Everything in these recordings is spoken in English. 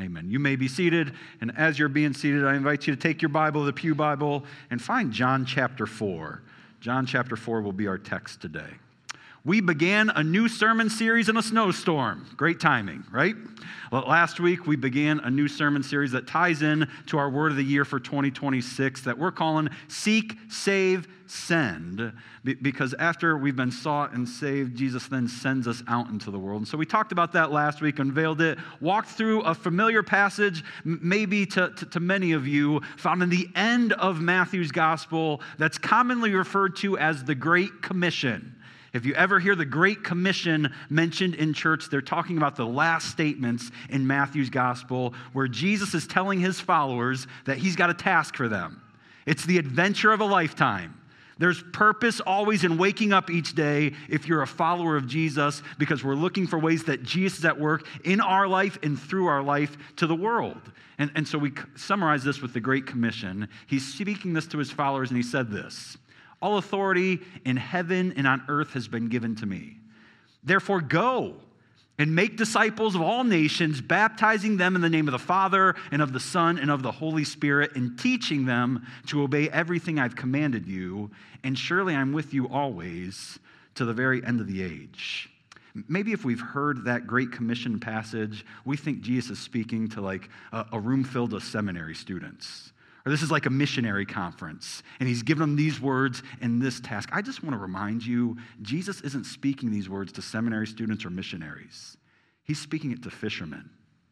Amen. You may be seated, and as you're being seated, I invite you to take your Bible, the Pew Bible, and find John chapter 4. John chapter 4 will be our text today. We began a new sermon series in a snowstorm. Great timing, right? Well, last week, we began a new sermon series that ties in to our word of the year for 2026 that we're calling Seek, Save, Send. Because after we've been sought and saved, Jesus then sends us out into the world. And so we talked about that last week, unveiled it, walked through a familiar passage, maybe to many of you, found in the end of Matthew's gospel that's commonly referred to as the Great Commission. If you ever hear the Great Commission mentioned in church, they're talking about the last statements in Matthew's gospel where Jesus is telling his followers that he's got a task for them. It's the adventure of a lifetime. There's purpose always in waking up each day if you're a follower of Jesus, because we're looking for ways that Jesus is at work in our life and through our life to the world. And so we summarize this with the Great Commission. He's speaking this to his followers, and he said this: all authority in heaven and on earth has been given to me. Therefore, go and make disciples of all nations, baptizing them in the name of the Father and of the Son and of the Holy Spirit, and teaching them to obey everything I've commanded you. And surely I'm with you always to the very end of the age. Maybe if we've heard that Great Commission passage, we think Jesus is speaking to like a room filled of seminary students. Or this is like a missionary conference, and he's given them these words and this task. I just want to remind you, Jesus isn't speaking these words to seminary students or missionaries. He's speaking it to fishermen.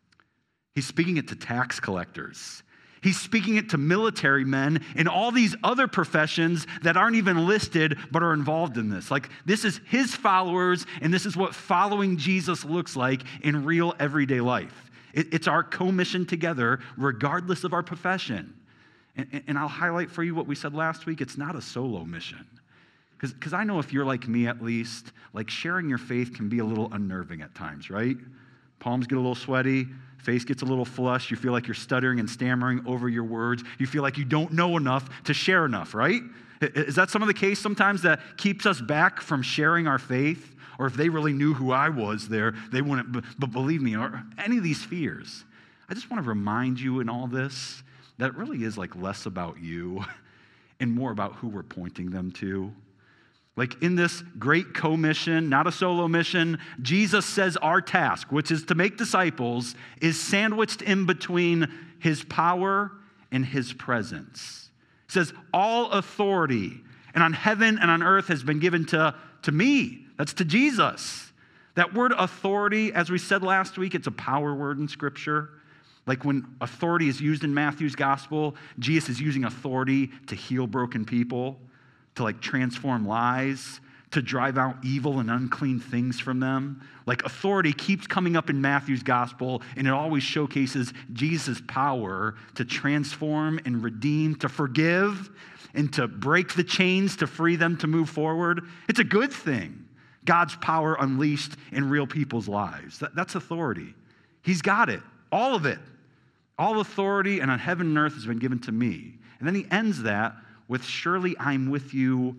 He's speaking it to tax collectors. He's speaking it to military men and all these other professions that aren't even listed but are involved in this. Like, this is his followers, and this is what following Jesus looks like in real everyday life. It's our commission together, regardless of our profession. And I'll highlight for you what we said last week. It's not a solo mission. Because I know if you're like me at least, like sharing your faith can be a little unnerving at times, right? Palms get a little sweaty, face gets a little flushed, you feel like you're stuttering and stammering over your words, you feel like you don't know enough to share enough, right? Is that some of the case sometimes that keeps us back from sharing our faith? Or if they really knew who I was there, they wouldn't believe me, or any of these fears. I just want to remind you in all this that it really is like less about you and more about who we're pointing them to. Like in this great commission, not a solo mission, Jesus says our task, which is to make disciples, is sandwiched in between his power and his presence. He says, all authority and on heaven and on earth has been given to me. That's to Jesus. That word authority, as we said last week, it's a power word in Scripture. Like when authority is used in Matthew's gospel, Jesus is using authority to heal broken people, to like transform lies, to drive out evil and unclean things from them. Like authority keeps coming up in Matthew's gospel, and it always showcases Jesus' power to transform and redeem, to forgive, and to break the chains, to free them to move forward. It's a good thing. God's power unleashed in real people's lives. That's authority. He's got it. All of it. All authority and on heaven and earth has been given to me. And then he ends that with, surely I'm with you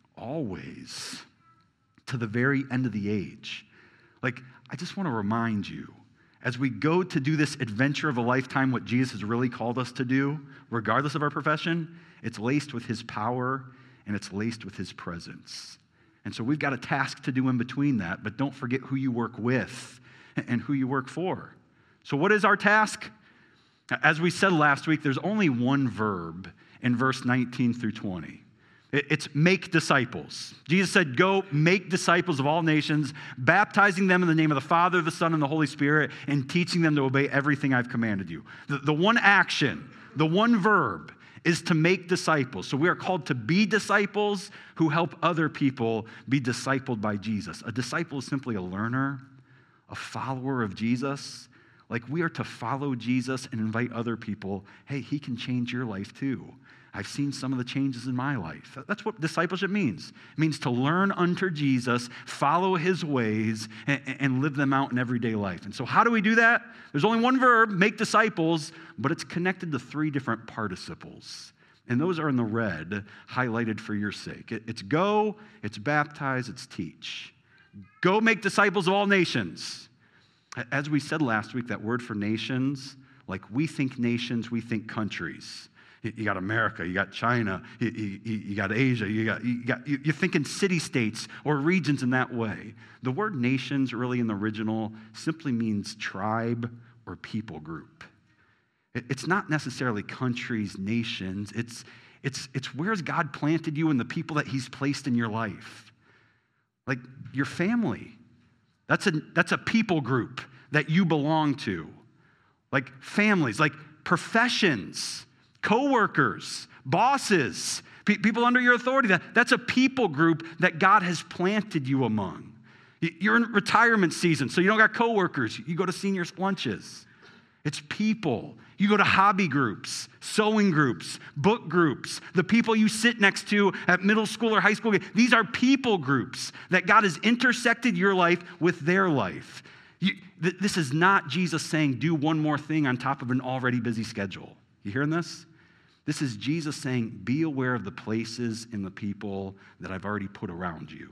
always to the very end of the age. Like, I just want to remind you, as we go to do this adventure of a lifetime, what Jesus has really called us to do, regardless of our profession, it's laced with his power and it's laced with his presence. And so we've got a task to do in between that, but don't forget who you work with and who you work for. So what is our task? As we said last week, there's only one verb in verse 19 through 20. It's make disciples. Jesus said, go make disciples of all nations, baptizing them in the name of the Father, the Son, and the Holy Spirit, and teaching them to obey everything I've commanded you. The one action, the one verb is to make disciples. So we are called to be disciples who help other people be discipled by Jesus. A disciple is simply a learner, a follower of Jesus. Like, we are to follow Jesus and invite other people, hey, he can change your life too. I've seen some of the changes in my life. That's what discipleship means. It means to learn under Jesus, follow his ways, and live them out in everyday life. And so how do we do that? There's only one verb, make disciples, but it's connected to three different participles. And those are in the red, highlighted for your sake. It's go, it's baptize, it's teach. Go make disciples of all nations. As we said last week, that word for nations, like we think nations, we think countries. You got America, you got China, you got Asia, you're thinking city-states or regions in that way. The word nations really in the original simply means tribe or people group. It's not necessarily countries, nations. It's where's God planted you and the people that he's placed in your life. Like your family. That's a people group that you belong to. Like families, like professions, co-workers, bosses, people under your authority. That's a people group that God has planted you among. You're in retirement season, so you don't got co-workers. You go to senior lunches. It's people. You go to hobby groups, sewing groups, book groups, the people you sit next to at middle school or high school. These are people groups that God has intersected your life with their life. This is not Jesus saying, do one more thing on top of an already busy schedule. You hearing this? This is Jesus saying, be aware of the places and the people that I've already put around you.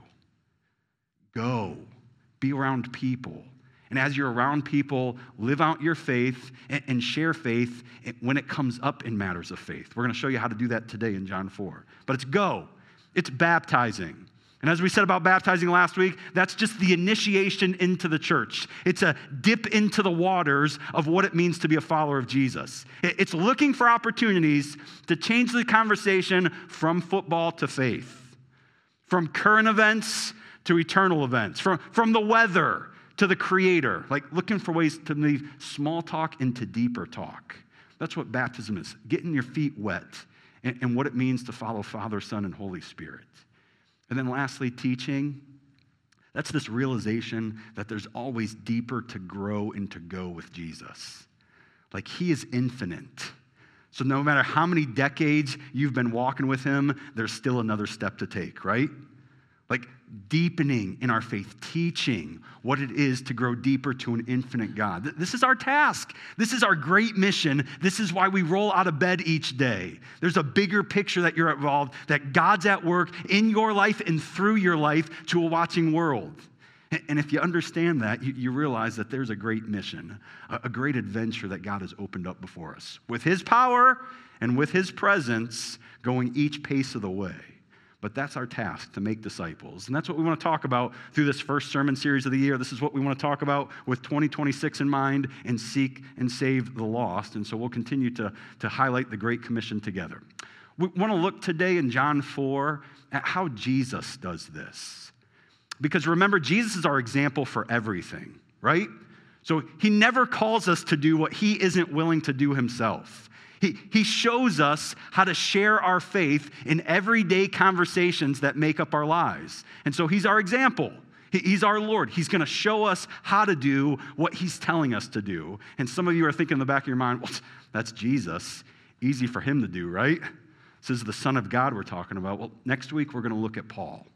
Go. Be around people. And as you're around people, live out your faith and share faith when it comes up in matters of faith. We're going to show you how to do that today in John 4. But it's go. It's baptizing. And as we said about baptizing last week, that's just the initiation into the church. It's a dip into the waters of what it means to be a follower of Jesus. It's looking for opportunities to change the conversation from football to faith, from current events to eternal events, from the weather to the Creator, like looking for ways to move small talk into deeper talk. That's what baptism is, getting your feet wet and what it means to follow Father, Son, and Holy Spirit. And then lastly, teaching. That's this realization that there's always deeper to grow and to go with Jesus. Like he is infinite. So no matter how many decades you've been walking with him, there's still another step to take, right? Like deepening in our faith, teaching what it is to grow deeper to an infinite God. This is our task. This is our great mission. This is why we roll out of bed each day. There's a bigger picture that you're involved, that God's at work in your life and through your life to a watching world. And if you understand that, you realize that there's a great mission, a great adventure that God has opened up before us. With his power and with his presence going each pace of the way. But that's our task, to make disciples. And that's what we want to talk about through this first sermon series of the year. This is what we want to talk about with 2026 in mind, and seek and save the lost. And so we'll continue to highlight the Great Commission together. We want to look today in John 4 at how Jesus does this. Because remember, Jesus is our example for everything, right? So he never calls us to do what he isn't willing to do himself. He shows us how to share our faith in everyday conversations that make up our lives. And so he's our example. He's our Lord. He's going to show us how to do what he's telling us to do. And some of you are thinking in the back of your mind, well, that's Jesus. Easy for him to do, right? This is the Son of God we're talking about. Well, next week we're going to look at Paul.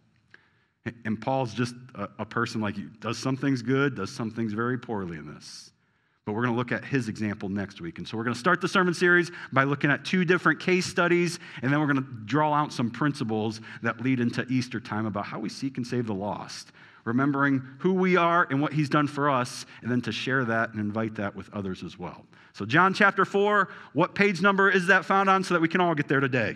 And Paul's just a person like you. Does some things good, does some things very poorly in this. But we're going to look at his example next week. And so we're going to start the sermon series by looking at 2 different case studies, and then we're going to draw out some principles that lead into Easter time about how we seek and save the lost, remembering who we are and what he's done for us, and then to share that and invite that with others as well. So John chapter 4, what page number is that found on so that we can all get there today?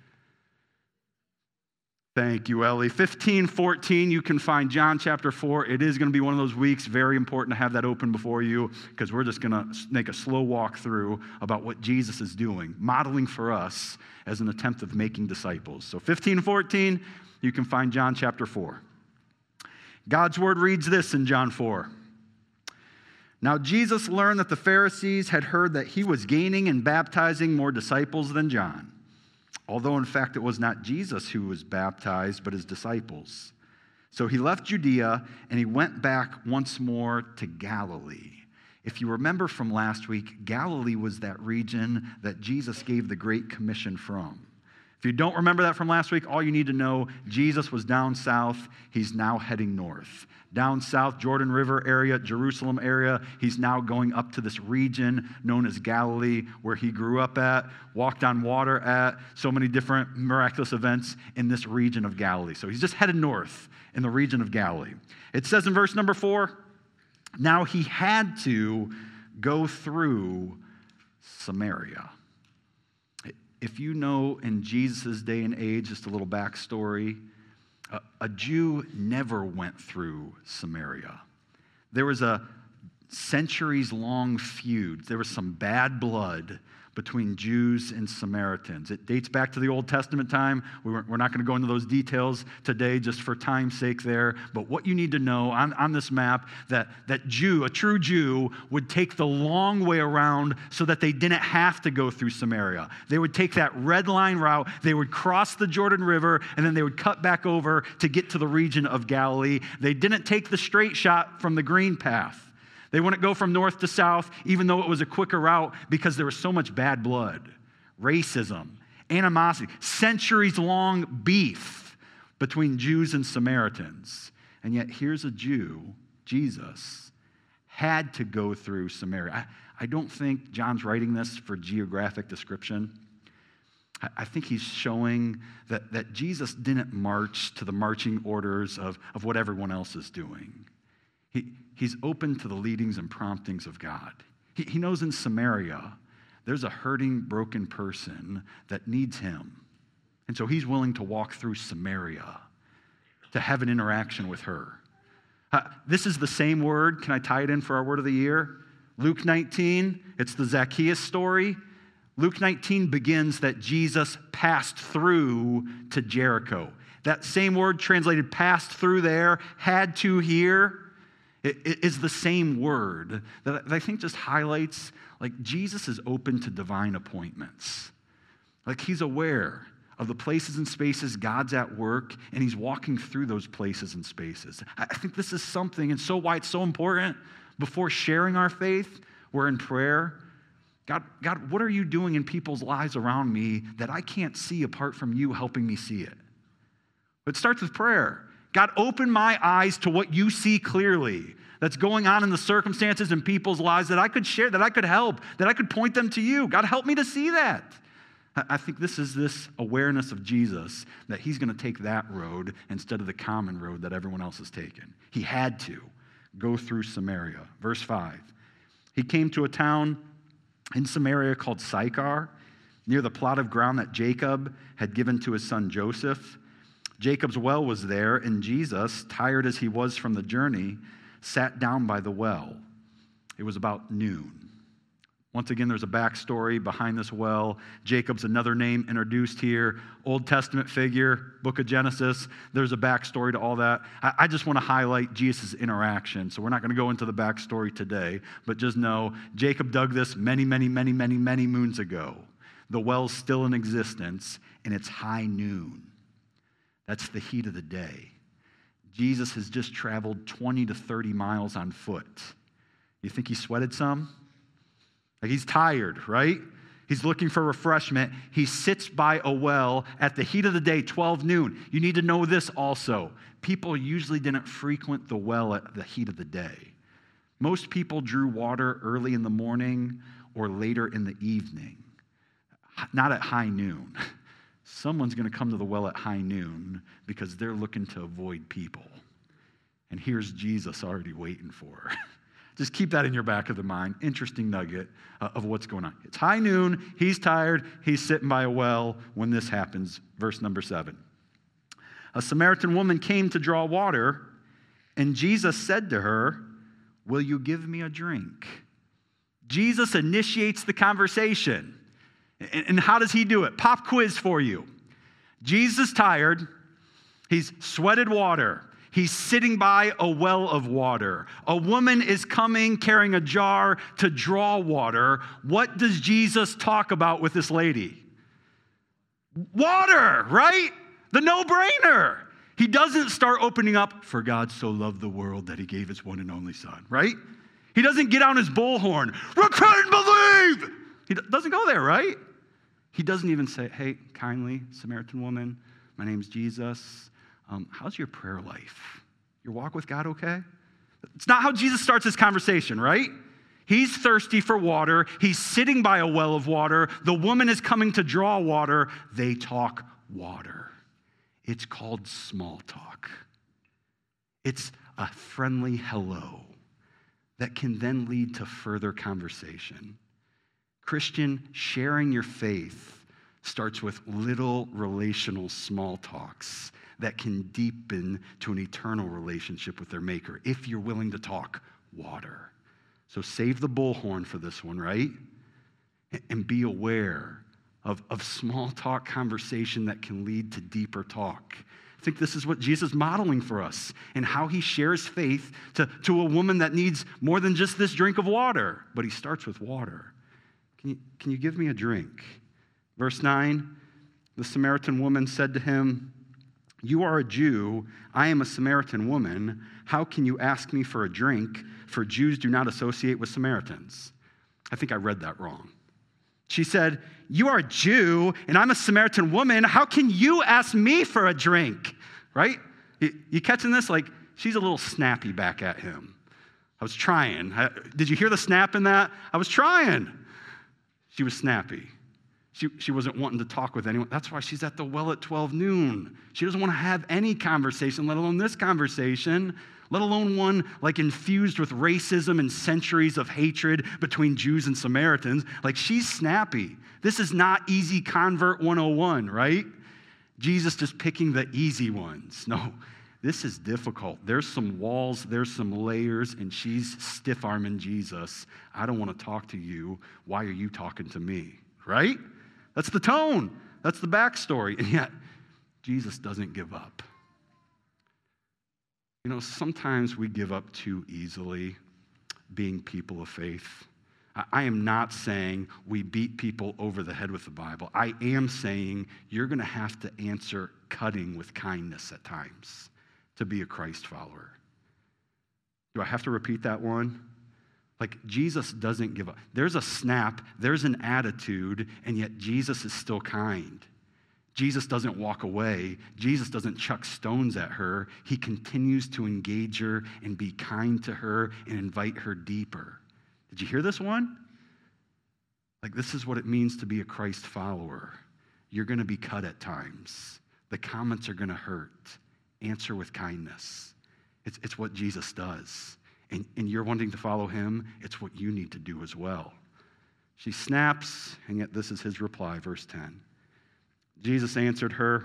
Thank you, Ellie. 1514, you can find John chapter 4. It is going to be one of those weeks, very important to have that open before you, because we're just going to make a slow walk through about what Jesus is doing, modeling for us as an attempt of making disciples. So 1514, you can find John chapter 4. God's word reads this in John 4. Now Jesus learned that the Pharisees had heard that he was gaining and baptizing more disciples than John. Although, in fact, it was not Jesus who was baptized, but his disciples. So he left Judea, and he went back once more to Galilee. If you remember from last week, Galilee was that region that Jesus gave the Great Commission from. If you don't remember that from last week, all you need to know, Jesus was down south. He's now heading north. Down south, Jordan River area, Jerusalem area, he's now going up to this region known as Galilee, where he grew up at, walked on water at, so many different miraculous events in this region of Galilee. So he's just headed north in the region of Galilee. It says in verse number 4, Now he had to go through Samaria. If you know in Jesus' day and age, just a little backstory, a Jew never went through Samaria. There was a centuries-long feud. There was some bad blood between Jews and Samaritans. It dates back to the Old Testament time. We're not going to go into those details today just for time's sake there. But what you need to know on this map, that Jew, a true Jew, would take the long way around so that they didn't have to go through Samaria. They would take that red line route. They would cross the Jordan River, and then they would cut back over to get to the region of Galilee. They didn't take the straight shot from the green path. They wouldn't go from north to south, even though it was a quicker route, because there was so much bad blood, racism, animosity, centuries-long beef between Jews and Samaritans. And yet here's a Jew, Jesus, had to go through Samaria. I don't think John's writing this for geographic description. I think he's showing that Jesus didn't march to the marching orders of what everyone else is doing. He's open to the leadings and promptings of God. He knows in Samaria there's a hurting, broken person that needs him. And so he's willing to walk through Samaria to have an interaction with her. This is the same word. Can I tie it in for our word of the year? Luke 19, it's the Zacchaeus story. Luke 19 begins that Jesus passed through to Jericho. That same word translated passed through there, had to here. It is the same word that I think just highlights, like, Jesus is open to divine appointments. Like, he's aware of the places and spaces God's at work, and he's walking through those places and spaces. I think this is something, and so why it's so important, before sharing our faith, we're in prayer. God, what are you doing in people's lives around me that I can't see apart from you helping me see it? But it starts with prayer. God, open my eyes to what you see clearly that's going on in the circumstances in people's lives that I could share, that I could help, that I could point them to you. God, help me to see that. I think this is this awareness of Jesus, that he's going to take that road instead of the common road that everyone else has taken. He had to go through Samaria. Verse 5. He came to a town in Samaria called Sychar, near the plot of ground that Jacob had given to his son Joseph. Jacob's well was there, and Jesus, tired as he was from the journey, sat down by the well. It was about noon. Once again, there's a backstory behind this well. Jacob's another name introduced here. Old Testament figure, book of Genesis. There's a backstory to all that. I just want to highlight Jesus' interaction. So we're not going to go into the backstory today, but just know Jacob dug this many moons ago. The well's still in existence, and it's high noon. That's the heat of the day. Jesus has just traveled 20 to 30 miles on foot. You think he sweated some? Like, he's tired, right? He's looking for refreshment. He sits by a well at the heat of the day, 12 noon. You need to know this also. People usually didn't frequent the well at the heat of the day. Most people drew water early in the morning or later in the evening, not at high noon. Someone's going to come to the well at high noon because they're looking to avoid people. And here's Jesus already waiting for her. Just keep that in your back of the mind. Interesting nugget of what's going on. It's high noon. He's tired. He's sitting by a well when this happens. Verse number 7. A Samaritan woman came to draw water, and Jesus said to her, "Will you give me a drink?" Jesus initiates the conversation. And how does he do it? Pop quiz for you. Jesus is tired. He's sweated water. He's sitting by a well of water. A woman is coming carrying a jar to draw water. What does Jesus talk about with this lady? Water, right? The no-brainer. He doesn't start opening up, "For God so loved the world that he gave his one and only son," right? He doesn't get on his bullhorn, "Repent and believe." He doesn't go there, right? He doesn't even say, "Hey, kindly, Samaritan woman, my name's Jesus. How's your prayer life? Your walk with God okay?" It's not how Jesus starts his conversation, right? He's thirsty for water. He's sitting by a well of water. The woman is coming to draw water. They talk water. It's called small talk. It's a friendly hello. that can then lead to further conversation. Christian, sharing your faith starts with little relational small talks that can deepen to an eternal relationship with their Maker, if you're willing to talk water. So save the bullhorn for this one, right? And be aware of small talk conversation that can lead to deeper talk. I think this is what Jesus is modeling for us and how he shares faith to a woman that needs more than just this drink of water. But he starts with water. Can you give me a drink? Verse 9, the Samaritan woman said to him, "You are a Jew, I am a Samaritan woman. How can you ask me for a drink? For Jews do not associate with Samaritans." I think I read that wrong. She said, "You are a Jew, and I'm a Samaritan woman. How can you ask me for a drink?" Right? You catching this? Like, she's a little snappy back at him. I was trying. Did you hear the snap in that? I was trying. She was snappy. She wasn't wanting to talk with anyone. That's why she's at the well at 12 noon. She doesn't want to have any conversation, let alone this conversation, let alone one like infused with racism and centuries of hatred between Jews and Samaritans. Like, she's snappy. This is not easy convert 101, right? Jesus just picking the easy ones. No, this is difficult. There's some walls, there's some layers, and she's stiff-arming Jesus. I don't want to talk to you. Why are you talking to me, right? That's the tone. That's the backstory. And yet, Jesus doesn't give up. You know, sometimes we give up too easily being people of faith. I am not saying we beat people over the head with the Bible. I am saying you're going to have to answer cutting with kindness at times to be a Christ follower. Do I have to repeat that one? Like, Jesus doesn't give up. There's a snap, there's an attitude, and yet Jesus is still kind. Jesus doesn't walk away. Jesus doesn't chuck stones at her. He continues to engage her and be kind to her and invite her deeper. Did you hear this one? Like, this is what it means to be a Christ follower. You're going to be cut at times. The comments are going to hurt. Answer with kindness. It's what Jesus does. And you're wanting to follow him, it's what you need to do as well. She snaps, and yet this is his reply, verse 10. Jesus answered her,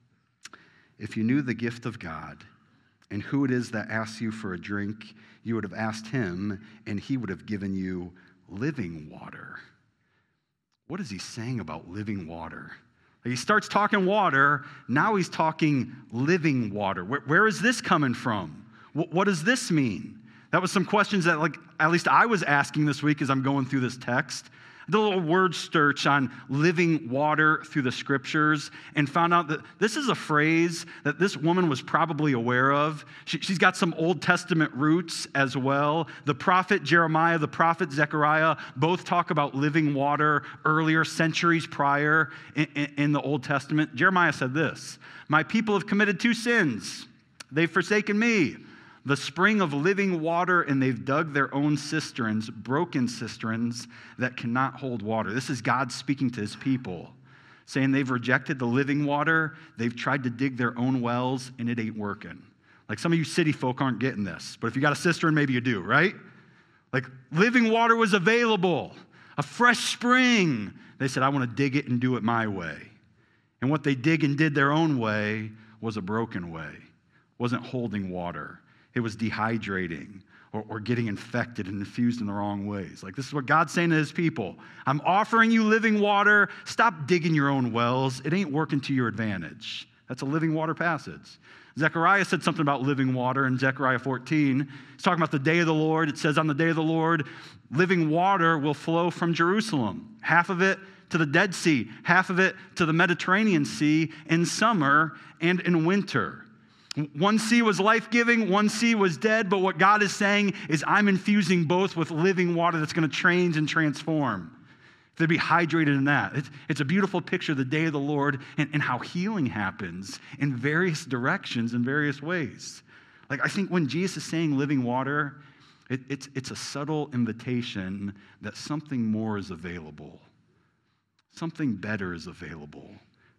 "If you knew the gift of God and who it is that asks you for a drink, you would have asked him, and he would have given you living water." What is he saying about living water? He starts talking water, now he's talking living water. Where is this coming from? What does this mean? That was some questions that, like, at least I was asking this week as I'm going through this text. I did a little word search on living water through the scriptures and found out that this is a phrase that this woman was probably aware of. She's got some Old Testament roots as well. The prophet Jeremiah, the prophet Zechariah both talk about living water earlier, centuries prior in the Old Testament. Jeremiah said this, "My people have committed two sins. They've forsaken me, the spring of living water, and they've dug their own cisterns, broken cisterns that cannot hold water." This is God speaking to his people, saying they've rejected the living water, they've tried to dig their own wells, and it ain't working. Like, some of you city folk aren't getting this, but if you got a cistern, maybe you do, right? Like, living water was available, a fresh spring. They said, "I want to dig it and do it my way." And what they dig and did their own way was a broken way, wasn't holding water. It was dehydrating or getting infected and infused in the wrong ways. Like, this is what God's saying to his people. I'm offering you living water. Stop digging your own wells. It ain't working to your advantage. That's a living water passage. Zechariah said something about living water in Zechariah 14. He's talking about the day of the Lord. It says, on the day of the Lord, living water will flow from Jerusalem. Half of it to the Dead Sea, half of it to the Mediterranean Sea in summer and in winter. One sea was life-giving, one sea was dead, but what God is saying is I'm infusing both with living water that's going to change and transform. They'd be hydrated in that. It's a beautiful picture of the day of the Lord and how healing happens in various directions, in various ways. Like, I think when Jesus is saying living water, it's a subtle invitation that something more is available. Something better is available.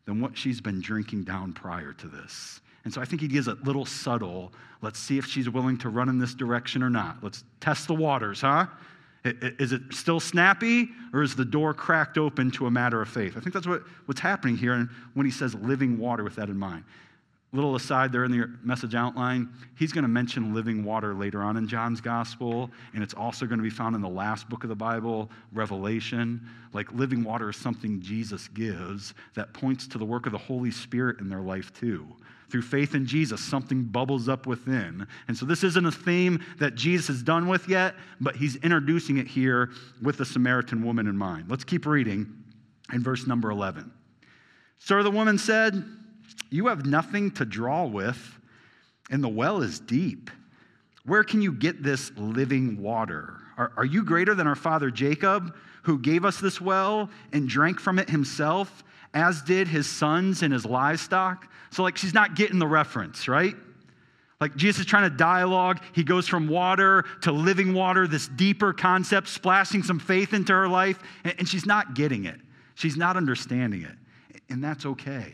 than what she's been drinking down prior to this. And so I think he gives a little subtle, let's see if she's willing to run in this direction or not. Let's test the waters, huh? Is it still snappy, or is the door cracked open to a matter of faith? I think that's what's happening here and when he says living water with that in mind. Little aside there in the message outline, he's going to mention living water later on in John's gospel, and it's also going to be found in the last book of the Bible, Revelation. Like living water is something Jesus gives that points to the work of the Holy Spirit in their life too. Through faith in Jesus, something bubbles up within. And so this isn't a theme that Jesus is done with yet, but he's introducing it here with the Samaritan woman in mind. Let's keep reading in verse number 11. Sir, the woman said, you have nothing to draw with, and the well is deep. Where can you get this living water? Are you greater than our father Jacob, who gave us this well and drank from it himself, as did his sons and his livestock? So she's not getting the reference, right? Jesus is trying to dialogue. He goes from water to living water, this deeper concept, splashing some faith into her life, and she's not getting it. She's not understanding it, and that's okay.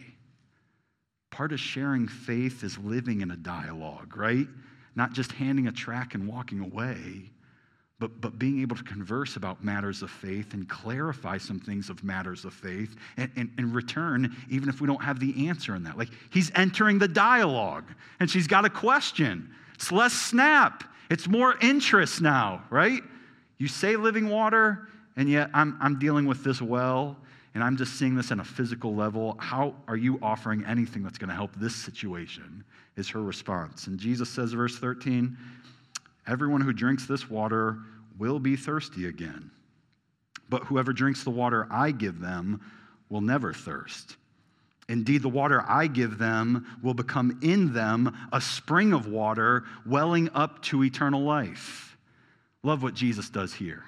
Part of sharing faith is living in a dialogue, right? Not just handing a tract and walking away, but being able to converse about matters of faith and clarify some things of matters of faith and return, even if we don't have the answer in that. He's entering the dialogue, and she's got a question. It's less snap. It's more interest now, right? You say living water, and yet I'm dealing with this well, and I'm just seeing this on a physical level. How are you offering anything that's going to help this situation? Is her response. And Jesus says, verse 13, everyone who drinks this water will be thirsty again. But whoever drinks the water I give them will never thirst. Indeed, the water I give them will become in them a spring of water welling up to eternal life. Love what Jesus does here.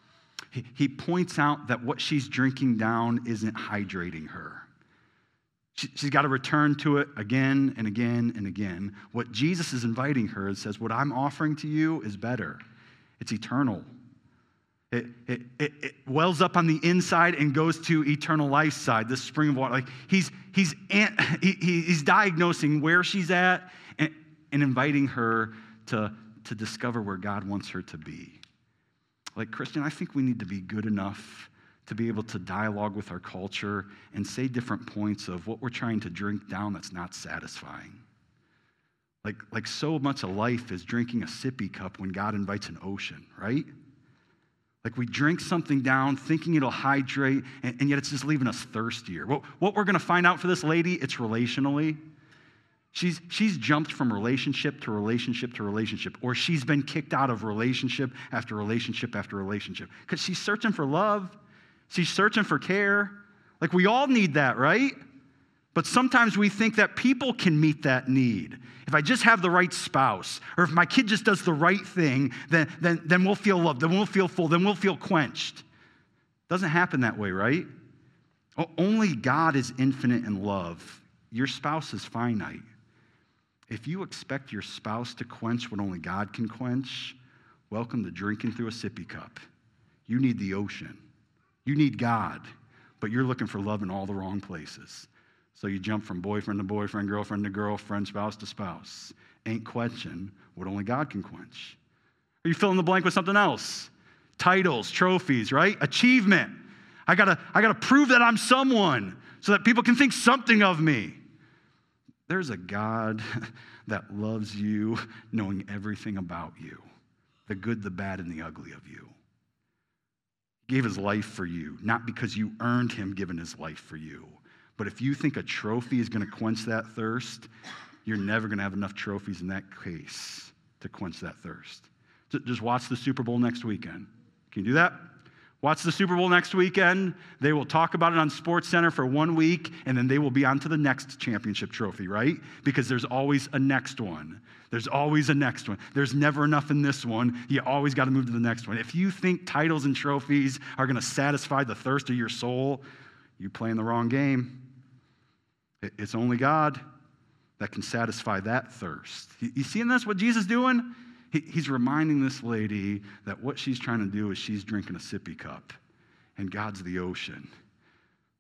He points out that what she's drinking down isn't hydrating her. She's got to return to it again and again and again. What Jesus is inviting her is says, what I'm offering to you is better. It's eternal. It wells up on the inside and goes to eternal life side, this spring of water. He's diagnosing where she's at and inviting her to discover where God wants her to be. Christian, I think we need to be good enough to be able to dialogue with our culture and say different points of what we're trying to drink down that's not satisfying. So much of life is drinking a sippy cup when God invites an ocean, right? We drink something down thinking it'll hydrate, and yet it's just leaving us thirstier. What we're going to find out for this lady, it's relationally. She's jumped from relationship to relationship to relationship, or she's been kicked out of relationship after relationship after relationship because she's searching for love. She's searching for care. We all need that, right? But sometimes we think that people can meet that need. If I just have the right spouse, or if my kid just does the right thing, then we'll feel loved, then we'll feel full, then we'll feel quenched. Doesn't happen that way, right? Only God is infinite in love. Your spouse is finite. If you expect your spouse to quench what only God can quench, welcome to drinking through a sippy cup. You need the ocean. You need God, but you're looking for love in all the wrong places. So you jump from boyfriend to boyfriend, girlfriend to girlfriend, spouse to spouse. Ain't quenching what only God can quench. Or you fill in the blank with something else. Titles, trophies, right? Achievement. I gotta prove that I'm someone so that people can think something of me. There's a God that loves you, knowing everything about you, the good, the bad, and the ugly of you. He gave his life for you, not because you earned him giving his life for you. But if you think a trophy is going to quench that thirst, you're never going to have enough trophies in that case to quench that thirst. Just watch the Super Bowl next weekend. Can you do that? Watch the Super Bowl next weekend. They will talk about it on SportsCenter for 1 week, and then they will be on to the next championship trophy, right? Because there's always a next one. There's always a next one. There's never enough in this one. You always got to move to the next one. If you think titles and trophies are going to satisfy the thirst of your soul, you're playing the wrong game. It's only God that can satisfy that thirst. You seeing this, what Jesus is doing? He's reminding this lady that what she's trying to do is she's drinking a sippy cup, and God's the ocean.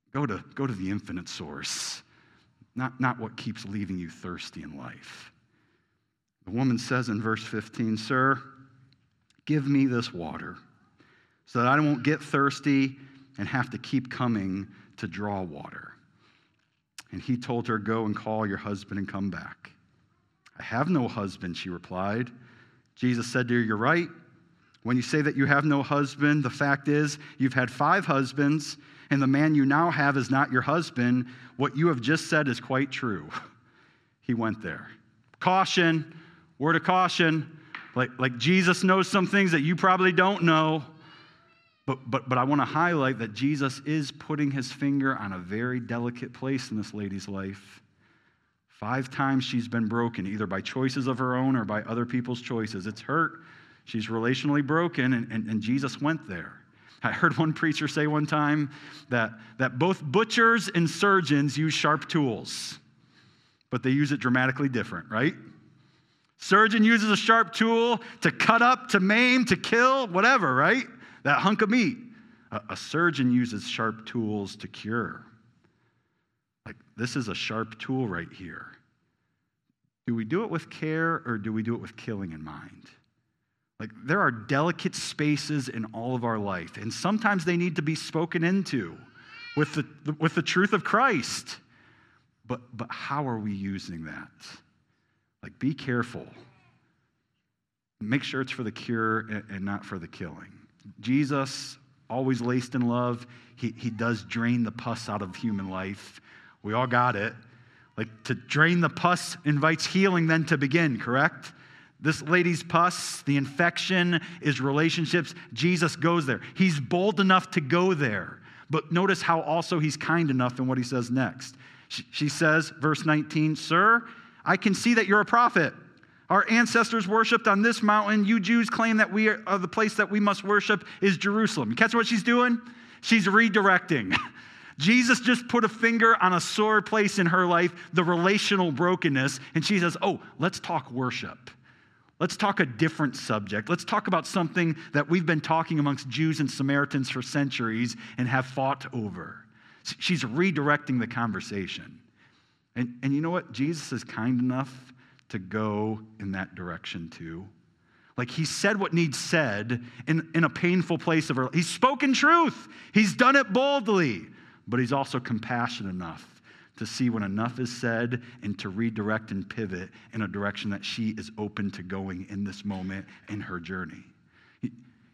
Go to the infinite source, not what keeps leaving you thirsty in life. The woman says in verse 15, "Sir, give me this water so that I won't get thirsty and have to keep coming to draw water." And he told her, "Go and call your husband and come back." "I have no husband," she replied. Jesus said to her, "You're right. When you say that you have no husband, the fact is you've had 5 husbands, and the man you now have is not your husband. What you have just said is quite true." He went there. Caution, word of caution. Like Jesus knows some things that you probably don't know. But I want to highlight that Jesus is putting his finger on a very delicate place in this lady's life. 5 times she's been broken, either by choices of her own or by other people's choices. It's hurt. She's relationally broken, and Jesus went there. I heard one preacher say one time that both butchers and surgeons use sharp tools, but they use it dramatically different, right? Surgeon uses a sharp tool to cut up, to maim, to kill, whatever, right? That hunk of meat. A surgeon uses sharp tools to cure. Like, this is a sharp tool right here. Do we do it with care, or do we do it with killing in mind? Like, there are delicate spaces in all of our life, and sometimes they need to be spoken into with the truth of Christ. But how are we using that? Like, be careful. Make sure it's for the cure and not for the killing. Jesus, always laced in love, he does drain the pus out of human life. We all got it. Like, to drain the pus invites healing then to begin, correct? This lady's pus, the infection, is relationships. Jesus goes there. He's bold enough to go there. But notice how also he's kind enough in what he says next. She says, verse 19, "Sir, I can see that you're a prophet. Our ancestors worshipped on this mountain. You Jews claim that the place that we must worship is Jerusalem." You catch what she's doing? She's redirecting. Jesus just put a finger on a sore place in her life, the relational brokenness, and she says, "Oh, let's talk worship. Let's talk a different subject. Let's talk about something that we've been talking amongst Jews and Samaritans for centuries and have fought over." She's redirecting the conversation. And you know what? Jesus is kind enough to go in that direction too. Like, he said what needs said in a painful place of her life. He's spoken truth. He's done it boldly. But he's also compassionate enough to see when enough is said and to redirect and pivot in a direction that she is open to going in this moment in her journey. You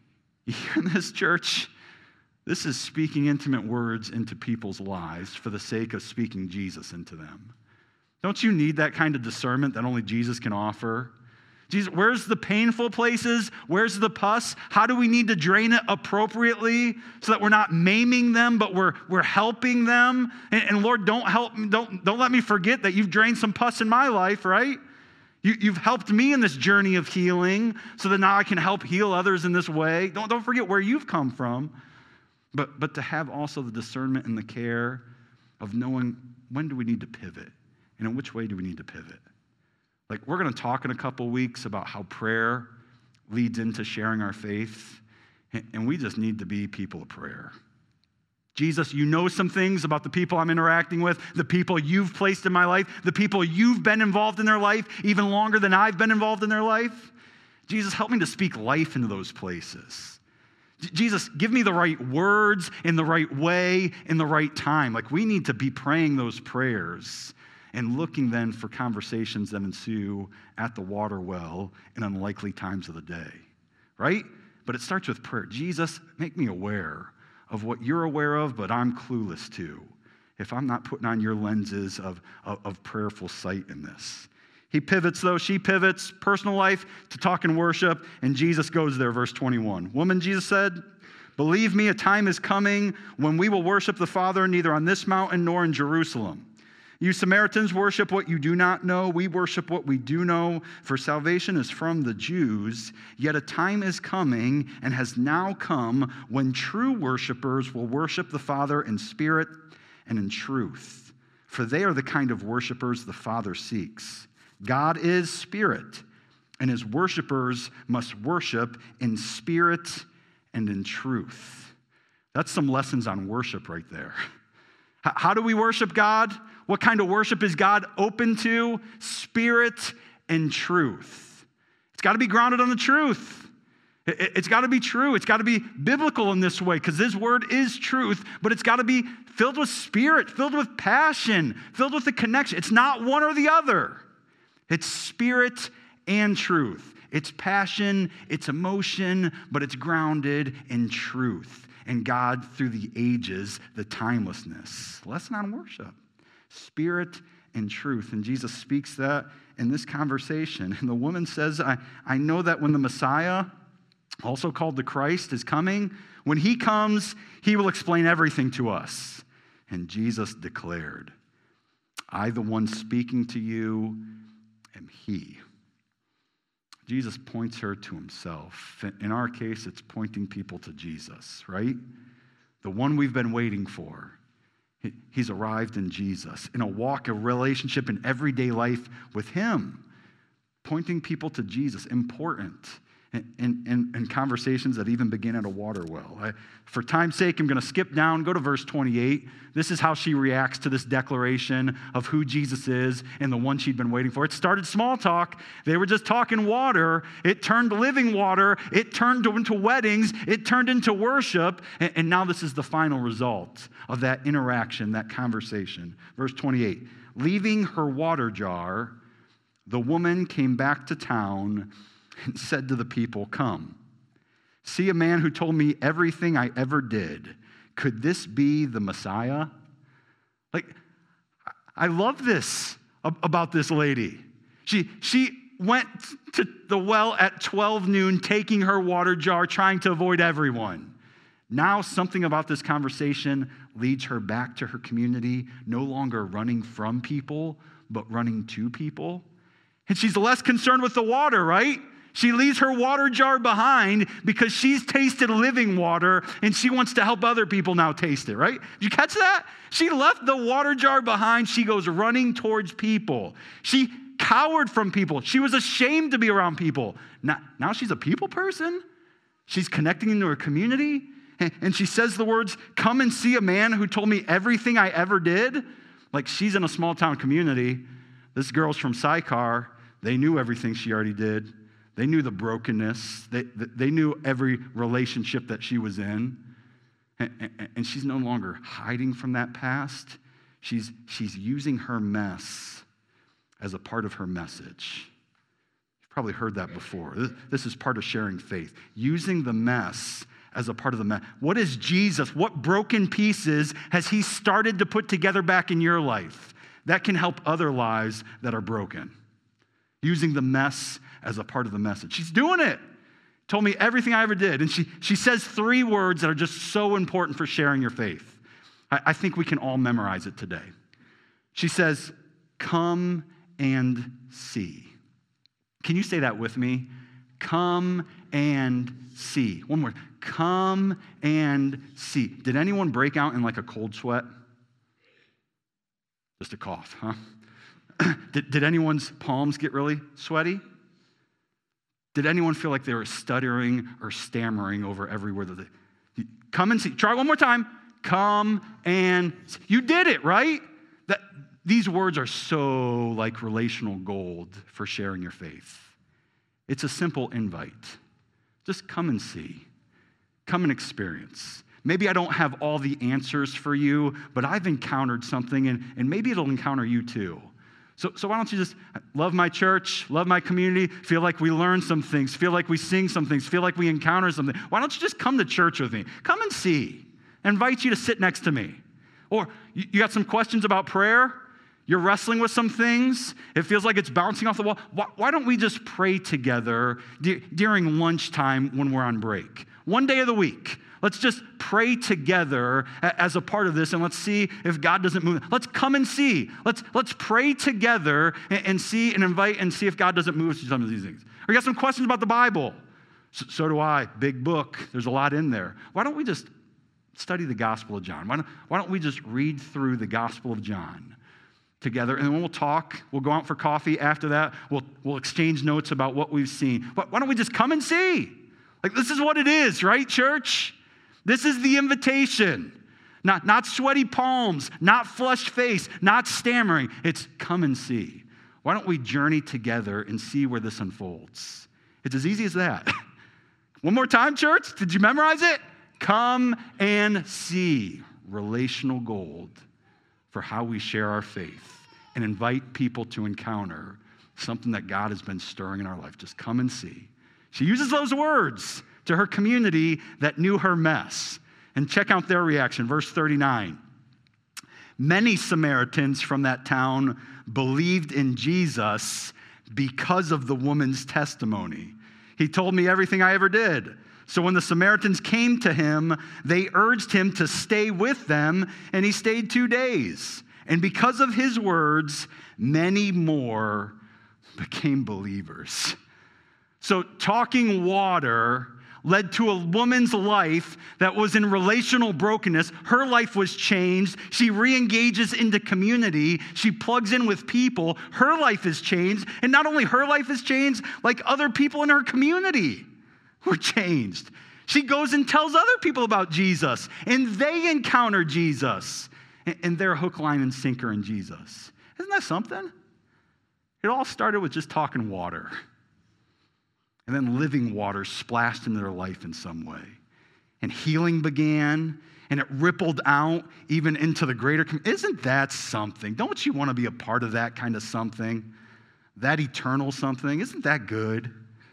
hear this, church? This is speaking intimate words into people's lives for the sake of speaking Jesus into them. Don't you need that kind of discernment that only Jesus can offer? Jesus, where's the painful places? Where's the pus? How do we need to drain it appropriately so that we're not maiming them, but we're helping them? And Lord, don't let me forget that you've drained some pus in my life, right? You've helped me in this journey of healing so that now I can help heal others in this way. Don't forget where you've come from. But to have also the discernment and the care of knowing when do we need to pivot and in which way do we need to pivot. Like, we're going to talk in a couple weeks about how prayer leads into sharing our faith, and we just need to be people of prayer. Jesus, you know some things about the people I'm interacting with, the people you've placed in my life, the people you've been involved in their life even longer than I've been involved in their life. Jesus, help me to speak life into those places. Jesus, give me the right words in the right way in the right time. Like, we need to be praying those prayers and looking then for conversations that ensue at the water well in unlikely times of the day, right? But it starts with prayer. Jesus, make me aware of what you're aware of, but I'm clueless to, if I'm not putting on your lenses of prayerful sight in this. He pivots, though. She pivots, personal life to talk and worship, and Jesus goes there, verse 21. "Woman," Jesus said, "believe me, a time is coming when we will worship the Father neither on this mountain nor in Jerusalem. You Samaritans worship what you do not know. We worship what we do know, for salvation is from the Jews. Yet a time is coming and has now come when true worshipers will worship the Father in spirit and in truth, for they are the kind of worshipers the Father seeks. God is spirit, and his worshipers must worship in spirit and in truth." That's some lessons on worship right there. How do we worship God? What kind of worship is God open to? Spirit and truth. It's got to be grounded on the truth. It's got to be true. It's got to be biblical in this way because this word is truth, but it's got to be filled with spirit, filled with passion, filled with a connection. It's not one or the other. It's spirit and truth. It's passion, it's emotion, but it's grounded in truth. And God, through the ages, the timelessness. Lesson on worship. Spirit and truth. And Jesus speaks that in this conversation. And the woman says, I know that when the Messiah, also called the Christ, is coming, when he comes, he will explain everything to us. And Jesus declared, I, the one speaking to you, am he. Jesus points her to himself. In our case, it's pointing people to Jesus, right? The one we've been waiting for. He's arrived in Jesus, in a walk, a relationship, in everyday life with him. Pointing people to Jesus, important. In conversations that even begin at a water well. For time's sake, I'm going to skip down, go to verse 28. This is how she reacts to this declaration of who Jesus is and the one she'd been waiting for. It started small talk. They were just talking water. It turned to living water. It turned into weddings. It turned into worship. And now this is the final result of that interaction, that conversation. Verse 28, leaving her water jar, the woman came back to town and said to the people, come, see a man who told me everything I ever did. Could this be the Messiah? I love this about this lady. She went to the well at 12 noon, taking her water jar, trying to avoid everyone. Now something about this conversation leads her back to her community, no longer running from people, but running to people. And she's less concerned with the water, right? She leaves her water jar behind because she's tasted living water and she wants to help other people now taste it, right? Did you catch that? She left the water jar behind. She goes running towards people. She cowered from people. She was ashamed to be around people. Now she's a people person. She's connecting into her community. And she says the words, come and see a man who told me everything I ever did. Like she's in a small town community. This girl's from Sychar. They knew everything she already did. They knew the brokenness. They knew every relationship that she was in. And she's no longer hiding from that past. She's using her mess as a part of her message. You've probably heard that before. This is part of sharing faith. Using the mess as a part of the mess. What is Jesus? What broken pieces has he started to put together back in your life that can help other lives that are broken? Using the mess as a part of the message. She's doing it. Told me everything I ever did. And she says 3 words that are just so important for sharing your faith. I think we can all memorize it today. She says, come and see. Can you say that with me? Come and see. One more. Come and see. Did anyone break out in like a cold sweat? Just a cough, huh? Did anyone's palms get really sweaty? Did anyone feel like they were stuttering or stammering over every word that they... Come and see. Try one more time. Come and see. You did it, right? These words are so like relational gold for sharing your faith. It's a simple invite. Just come and see. Come and experience. Maybe I don't have all the answers for you, but I've encountered something, and maybe it'll encounter you too. So why don't you just love my church, love my community, feel like we learn some things, feel like we sing some things, feel like we encounter something. Why don't you just come to church with me? Come and see. I invite you to sit next to me. Or you got some questions about prayer? You're wrestling with some things. It feels like it's bouncing off the wall. Why don't we just pray together during lunchtime when we're on break? One day of the week. Let's just pray together as a part of this, and let's see if God doesn't move. Let's come and see. Let's pray together and see and invite and see if God doesn't move to some of these things. We got some questions about the Bible. So do I. Big book. There's a lot in there. Why don't we just study the Gospel of John? Why don't we just read through the Gospel of John together, and then we'll talk. We'll go out for coffee after that. We'll exchange notes about what we've seen. Why don't we just come and see? Like, this is what it is, right, church? This is the invitation. Not sweaty palms, not flushed face, not stammering. It's come and see. Why don't we journey together and see where this unfolds? It's as easy as that. One more time, church. Did you memorize it? Come and see. Relational gold for how we share our faith and invite people to encounter something that God has been stirring in our life. Just come and see. She uses those words to her community that knew her mess. And check out their reaction. Verse 39. Many Samaritans from that town believed in Jesus because of the woman's testimony. He told me everything I ever did. So when the Samaritans came to him, they urged him to stay with them, and he stayed 2 days. And because of his words, many more became believers. So talking water led to a woman's life that was in relational brokenness. Her life was changed. She re-engages into community. She plugs in with people. Her life is changed. And not only her life is changed, like other people in her community were changed. She goes and tells other people about Jesus, and they encounter Jesus. And they're hook, line, and sinker in Jesus. Isn't that something? It all started with just talking water. And then living water splashed into their life in some way. And healing began, and it rippled out even into the greater community. Isn't that something? Don't you want to be a part of that kind of something? That eternal something? Isn't that good?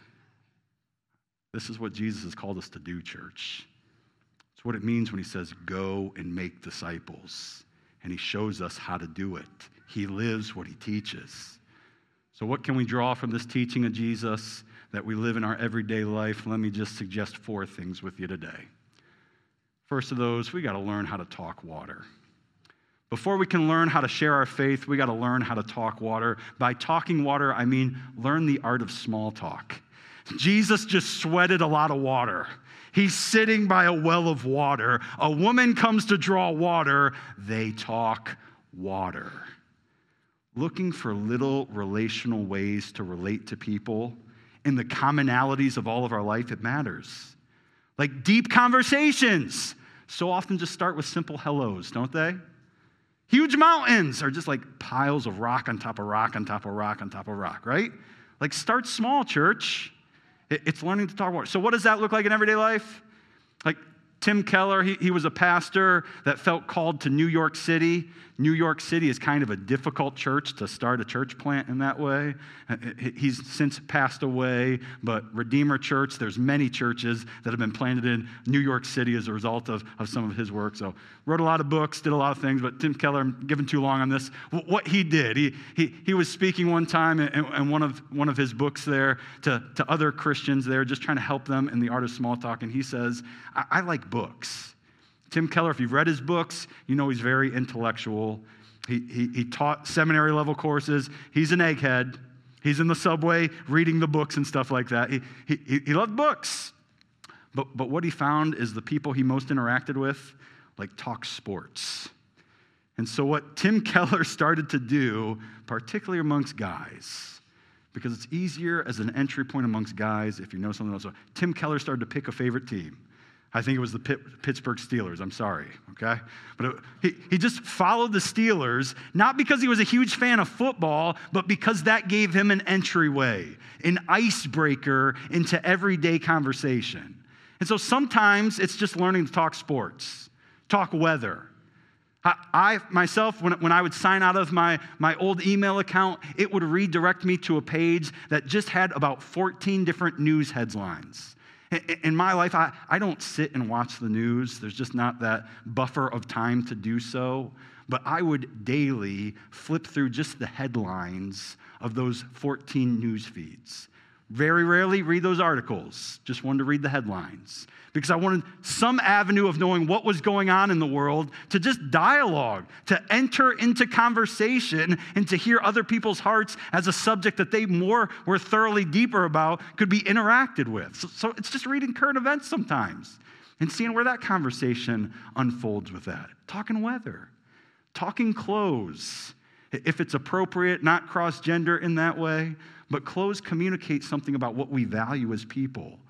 This is what Jesus has called us to do, church. It's what it means when he says, go and make disciples. And he shows us how to do it. He lives what he teaches. So what can we draw from this teaching of Jesus that we live in our everyday life? Let me just suggest 4 things with you today. First of those, we got to learn how to talk water. Before we can learn how to share our faith, we got to learn how to talk water. By talking water, I mean learn the art of small talk. Jesus just sweated a lot of water. He's sitting by a well of water. A woman comes to draw water. They talk water. Looking for little relational ways to relate to people in the commonalities of all of our life, it matters. Like deep conversations so often just start with simple hellos, don't they? Huge mountains are just like piles of rock on top of rock on top of rock on top of rock, right? Like start small, church. It's learning to talk water. So what does that look like in everyday life? Like Tim Keller, he was a pastor that felt called to New York City. New York City is kind of a difficult church to start a church plant in that way. He's since passed away, but Redeemer Church, there's many churches that have been planted in New York City as a result of some of his work. So wrote a lot of books, did a lot of things, but Tim Keller, I'm giving too long on this. What he did, he was speaking one time in one of his books there to other Christians there, just trying to help them in the art of small talk, and he says, I like books. Tim Keller, if you've read his books, you know he's very intellectual. He taught seminary level courses. He's an egghead. He's in the subway reading the books and stuff like that. He loved books. But what he found is the people he most interacted with, like, talk sports. And so what Tim Keller started to do, particularly amongst guys, because it's easier as an entry point amongst guys if you know something else. So Tim Keller started to pick a favorite team. I think it was the Pittsburgh Steelers. I'm sorry, okay? But he just followed the Steelers, not because he was a huge fan of football, but because that gave him an entryway, an icebreaker into everyday conversation. And so sometimes it's just learning to talk sports, talk weather. I myself, when I would sign out of my old email account, it would redirect me to a page that just had about 14 different news headlines. In my life, I don't sit and watch the news. There's just not that buffer of time to do so. But I would daily flip through just the headlines of those 14 news feeds. Very rarely read those articles. Just wanted to read the headlines. Because I wanted some avenue of knowing what was going on in the world, to just dialogue, to enter into conversation, and to hear other people's hearts as a subject that they were thoroughly deeper about could be interacted with. So it's just reading current events sometimes and seeing where that conversation unfolds with that. Talking weather, talking clothes, if it's appropriate, not cross-gender in that way, but clothes communicate something about what we value as people.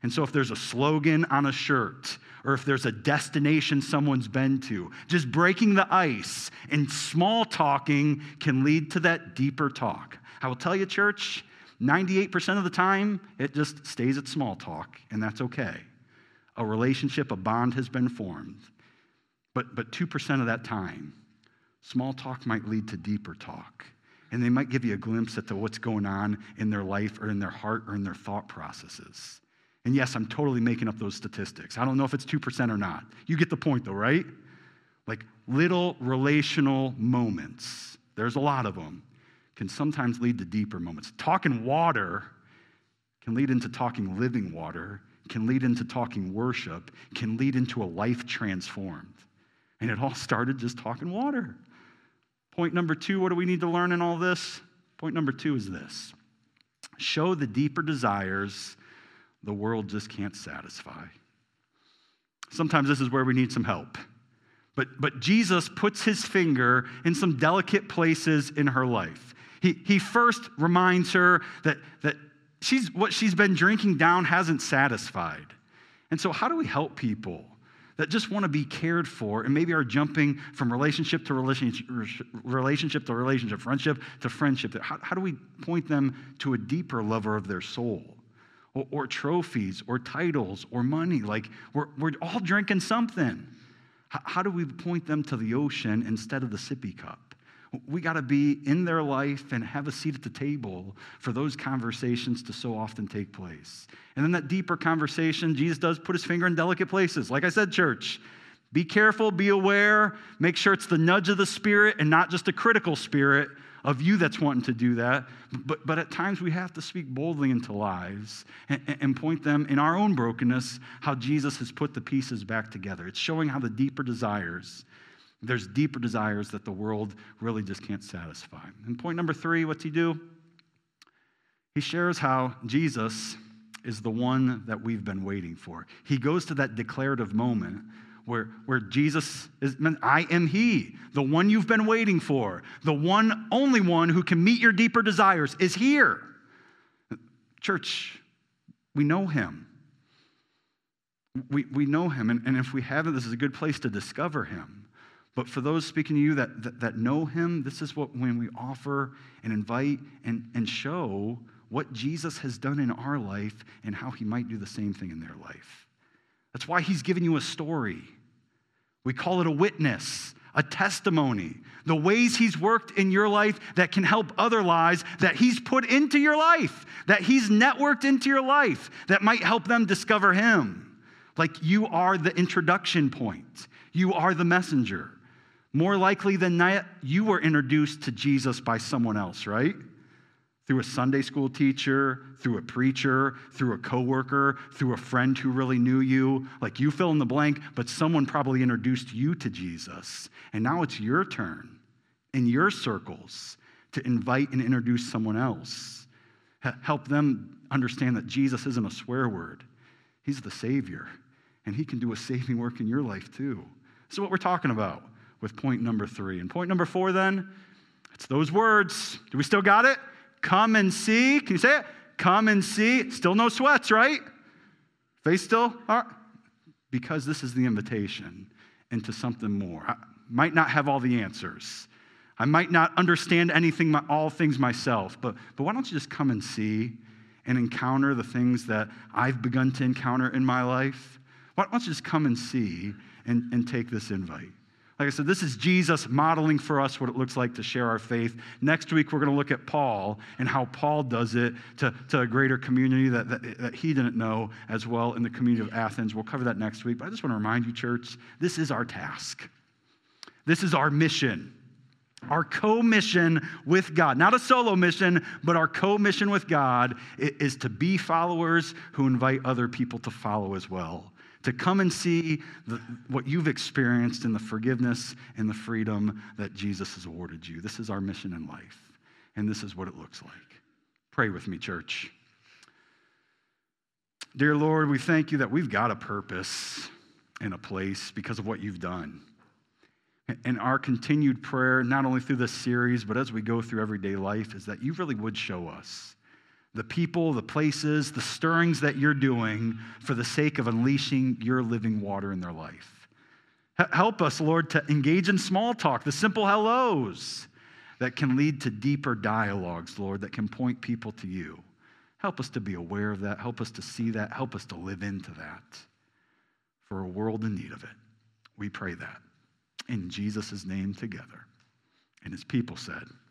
And so if there's a slogan on a shirt, or if there's a destination someone's been to, just breaking the ice and small talking can lead to that deeper talk. I will tell you, church, 98% of the time, it just stays at small talk, and that's okay. A relationship, a bond has been formed. But 2% of that time, small talk might lead to deeper talk. And they might give you a glimpse at what's going on in their life or in their heart or in their thought processes. And yes, I'm totally making up those statistics. I don't know if it's 2% or not. You get the point though, right? Like little relational moments, there's a lot of them, can sometimes lead to deeper moments. Talking water can lead into talking living water, can lead into talking worship, can lead into a life transformed. And it all started just talking water. Point number 2, what do we need to learn in all this? Point number 2 is this. Show the deeper desires the world just can't satisfy. Sometimes this is where we need some help. But Jesus puts his finger in some delicate places in her life. He first reminds her that what she's been drinking down hasn't satisfied. And so how do we help people that just want to be cared for and maybe are jumping from relationship to relationship, friendship to friendship? How do we point them to a deeper lover of their soul? Or trophies, or titles, or money. Like, we're all drinking something. How do we point them to the ocean instead of the sippy cup? We got to be in their life and have a seat at the table for those conversations to so often take place. And then that deeper conversation, Jesus does put his finger in delicate places. Like I said, church, be careful, be aware, make sure it's the nudge of the Spirit and not just a critical spirit of you that's wanting to do that. But at times we have to speak boldly into lives and point them in our own brokenness how Jesus has put the pieces back together. It's showing how the deeper desires, there's deeper desires that the world really just can't satisfy. And point number 3, what's he do? He shares how Jesus is the one that we've been waiting for. He goes to that declarative moment where Jesus is, I am he, the one you've been waiting for, the one, only one who can meet your deeper desires is here. Church, we know him. We know him, and if we haven't, this is a good place to discover him. But for those speaking to you that know him, this is when we offer and invite and show what Jesus has done in our life and how he might do the same thing in their life. That's why he's given you a story. We call it a witness, a testimony. The ways he's worked in your life that can help other lives, that he's put into your life, that he's networked into your life, that might help them discover him. Like you are the introduction point. You are the messenger. More likely than not, you were introduced to Jesus by someone else, right? Through a Sunday school teacher, through a preacher, through a coworker, through a friend who really knew you. Like you fill in the blank, but someone probably introduced you to Jesus. And now it's your turn in your circles to invite and introduce someone else. Help them understand that Jesus isn't a swear word. He's the Savior, and he can do a saving work in your life too. This is what we're talking about with point number 3. And point number 4 then, it's those words. Do we still got it? Come and see. Can you say it? Come and see. Still no sweats, right? Face still? All right. Because this is the invitation into something more. I might not have all the answers. I might not understand all things myself, but why don't you just come and see and encounter the things that I've begun to encounter in my life? Why don't you just come and see and take this invite? Like I said, this is Jesus modeling for us what it looks like to share our faith. Next week, we're going to look at Paul and how Paul does it to a greater community that he didn't know as well in the community of Athens. We'll cover that next week. But I just want to remind you, church, this is our task. This is our mission. Our co-mission with God. Not a solo mission, but our co-mission with God is to be followers who invite other people to follow as well. To come and see what you've experienced in the forgiveness and the freedom that Jesus has awarded you. This is our mission in life, and this is what it looks like. Pray with me, church. Dear Lord, we thank you that we've got a purpose and a place because of what you've done. And our continued prayer, not only through this series, but as we go through everyday life, is that you really would show us the people, the places, the stirrings that you're doing for the sake of unleashing your living water in their life. Help us, Lord, to engage in small talk, the simple hellos that can lead to deeper dialogues, Lord, that can point people to you. Help us to be aware of that. Help us to see that. Help us to live into that for a world in need of it. We pray that in Jesus' name together. And his people said,